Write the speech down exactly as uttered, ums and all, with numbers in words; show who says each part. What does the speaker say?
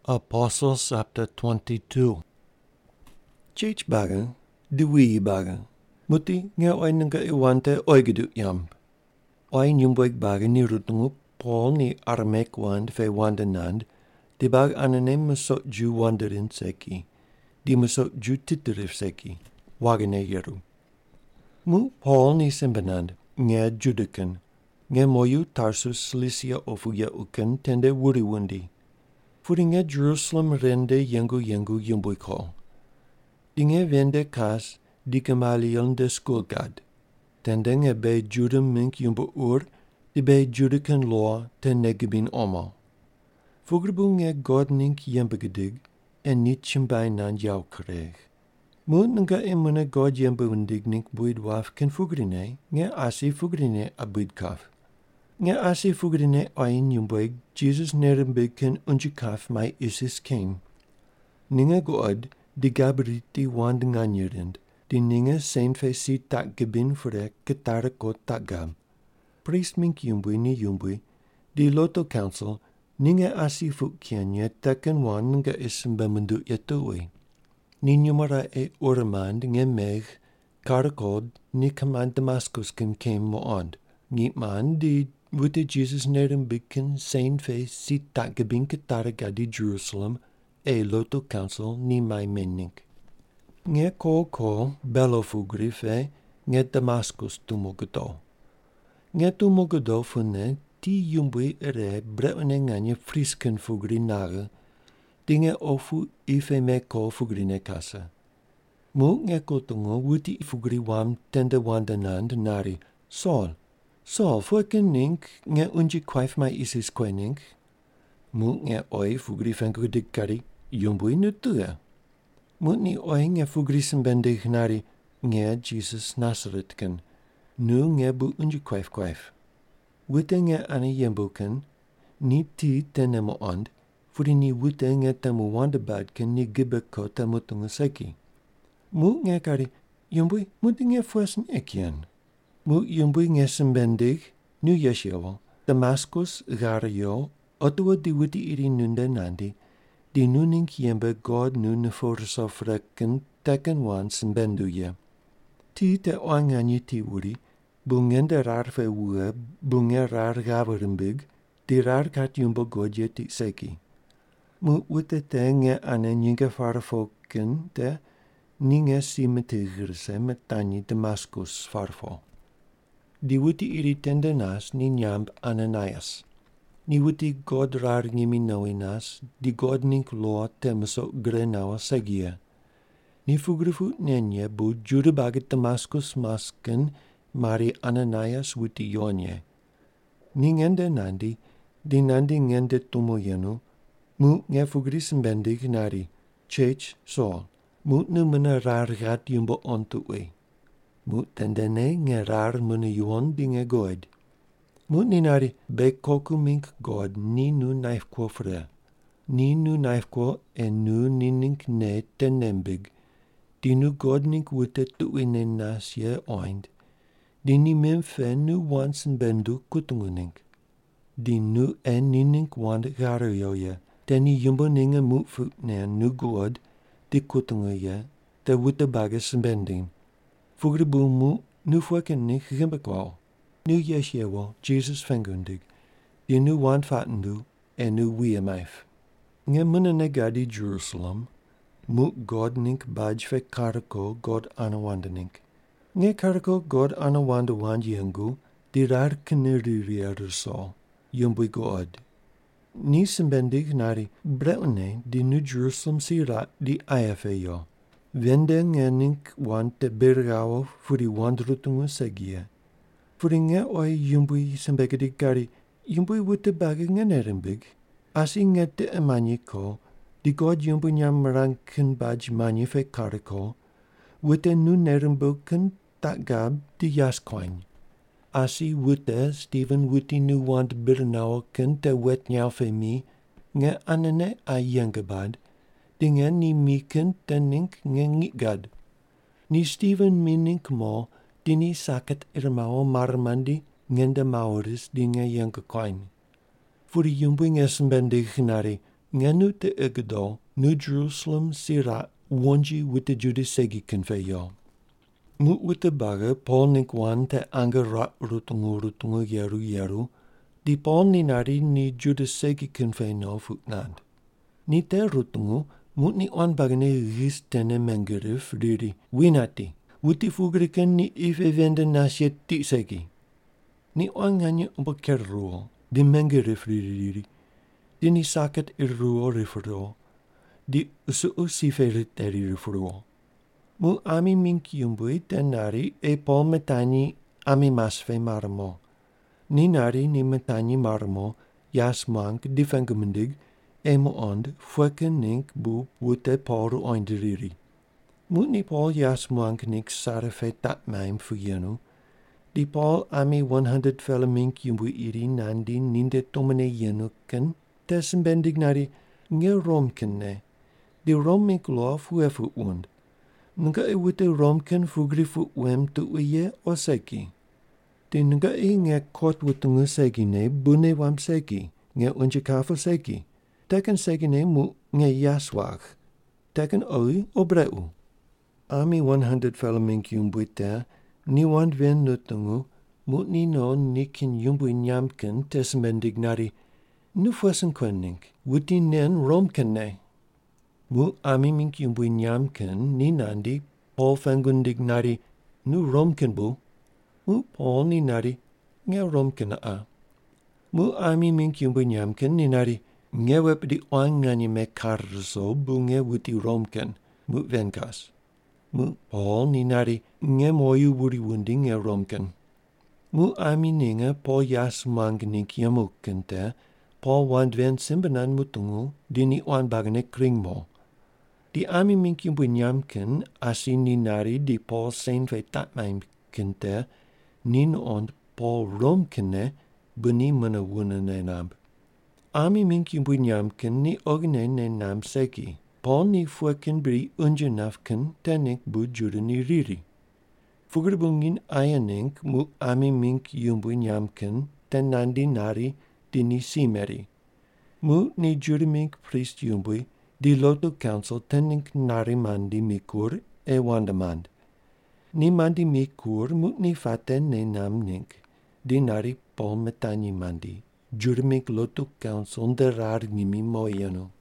Speaker 1: Apostles chapter twenty-two. Chich bagan, diwi bagan. Muti nga oy nga iwante oigedu yam. Oy nyumboig bagan ni rutungu Paul ni armek wand fe wandanand, di bag ananem masot ju wanderin seki, di masot ju titirif seki, wagane yeru. Mu Paul ni simbanand, nga judikan, nga moyu Tarsus Cilicia ofuya ukan tende wuriwundi. Furinge Jerusalem rende yengu yengu yumbuiko. Dinge vende kas di Gamaliel de skulgad. Tendenge be judum mink yumbu ur, di be judikan law ten negibin omo. Fugribunge god nink yembegedig, en niet chimbay nan jou kreeg. Moet nga imune god yembundig nink buid waf ken fugrine, nge asi fugrine abuid kaf. Nga asi fugrine oin yumboig Jesus nerembig ken unjikaf mai isis ken. Ninga god di gabriti wand nganyerind, di ninga sein fe si tak gebin fure ketara ko tak gab. Priest mink yumbui ni yumbui, di loto council, ninga asi fuk kianya taken wan nga isim bemundu yatui. Ni numara e uramand nge meg, karakod ni command Damascus ken kem mo ond. Niet man di Wute Jesus nerem biken sein fe si tak gebin ketara gadi Jerusalem, e loto council ni mai menink. Nge ko ko bello fugri fe nge Damascus tumogodo. Nge tumogodo fune ti yumbui ere breune nganye frisken fugri nage, dinge ofu ife me ko fugri ne kasa. Mu nge kotongo wuti fugri wam tende wandanand nari, Saul, Saul, fuiken nink, nge unji kwaif mai isis kwe nink. Mu nge oi fugri fenko dikari, yumbui nutua. Mu ni oi nge fugri sembendig nari, nge Jesus Nazaretken. Nu nge bu unji kwaif kwaif. Wute nge ane yembuken, ni ti tenemo ond, furi ni wute nge temu wandabadken ni gibeko temu tungaseki. Mu nge kari, yumbui, muti nge fuesen ekien. Mu yumbui nge sembendig, nu yeshewo, Damascus gario, otua di wuti iri nunde nandi, di nunink yembe god nu neforso freken teken wan sembendu ye. Ti te oanganyi ti wuri, bungende rar fe wue, bunge rar gaverimbig, di rar kat yumbo god ye ti seki. Mu wute te nge ane nyinge farfoken te, ninge simetigirse metani Damascus farfo. Di wuti iri tende nas ni nyamb Ananias. Ni wuti god rar ngimi nawi nas, di god nink loa temso grenawa segia. Ni fugrifu nenye bu jude bagit Damascus masken mari Ananias wuti yonye. Ni ngende nandi, di nandi ngende tumo yenu, mu nge fugri sembendig nari, chech Saul, mu nu mena rar gat yumbo ontu we. Mu tendene nge rar mune yuon dinge god. Mu ni nari be koku mink god ni nu naif quo fre. Ni nu naif quo en nu ni nink ne tenembig. Di nu god nink wute tuwe ne nas ye oind. Di ni mim fe nu wansen bendu kutungu nink. Di nu en ni nink wand garo yo ye. Teni yumbo ninge mu fuk ne nu god di kutungu ye. Te wute bagas bending. Fugribu mu nu fuiken nink gimbekwal. Nu yeshewo, Jesus fengundig. Di nu want fatendu, en nu wiemaif. Nge munene gadi Jerusalem, mu god nink baj fe karako god anawanda nink. Nge karako god anawanda wand yengu, di rar keniririer so, yumbui god. Ni sembendig nari breune di nu Jerusalem sira di ayafe yo. Wende nge nink want te bergao furi wandrutungu segia. Furi nge oi yumbui sembegedi gari, yumbui wute bagi nge nerembig. Asi nge te emanyi ko, di god yumbui nyam ranken baj manyi fe kariko, wute nu nerembuken tak gab di yaskoin. Asi wute Stephen wuti nu want birnao ken te wet nyau fe mi, nge anene a yengebad, dinge ni miken ten nink nge ngigad. Ni Stephen mi nink mo, dini saket irmao marmandi ngende mauris dinge yengekoin. Furi yumbui nge sembendig nari, nganu te egado, nu Jerusalem sira wanji with the judisegi conveyo. Mu with the baga, Paul nikwan te anga ra rutungu rutungu yeru yeru, di Paul ni nari ni judisegi convey no futnand. Ni te rutungu, mut ni on bagane ris tene mengerif riri, winati, wuti fugriken ni ife vende nasjet ti segi. Ni on nganye umbaker ruo, di mengerif riri riri, di ni saket irruo rifero, di usu usife riteri rifero. Mu ami mink yumbui ten nari e Paul metani ami masfe marmo. Ni nari ni metani marmo, jas mank di vengemendig, e mo ond fueken nink bu wute Paul oinderiri. Mu ni Paul jas mank nink sarefe tat maim fuyenu, di Paul ami honderd felle mink yumbui iri nandi ninde tomene yenuken, tessen bendig nari nge romken ne. Di rom mink lof huefu und. Nga e wute romken fugri fu wem tu uye o seki. Di nga e nge kot wutungu seki ne bune wam seki, nge unje kafel seki. Teken seki ne mu nge jaswag. Teken oi o breu. Ami honderd felle mink yumbui te, ni wand wen nutungu, mu ni no ni kin yumbui nyamken tessen bendig nari, nu fuesen kwenink, wuti nen romken ne. Mu ami mink yumbui nyamken ni nandi, Paul fangundig nari, nu romken bu. Mu Paul ni nari, nge romken a. Mu ami mink yumbui nyamken ni nari, nge wep di oang ngani me karso bu nge wuti romken, mu venkas. Mu Paul ni nari, nge moyu wuri wundi nge romken. Mu ami ninga Paul jas mangnik yamuken te, Paul wand ven simbanan mutungu, di ni oan bagane kringmo. Di ami mink yumbui nyamken, asi ni nari di Paul sen fe tatmaim kente, nin on Paul romkene, buni mana wuna ne namb. Ami mink yumbui nyamken ni ogne ne nam seki. Paul ni fueken bri unjenafken tenik bu juda ni riri. Fugerbungin ayanink mu ami mink yumbui nyamken ten nandi nari di ni simeri. Mu ni juda mink priest yumbui, di loto council tenink nari mandi mikur e wandamand. Ni mandi mikur mu ni faten ne nam nink, di nari Paul metani mandi. Juda mink loto council de rar nimi moyeno.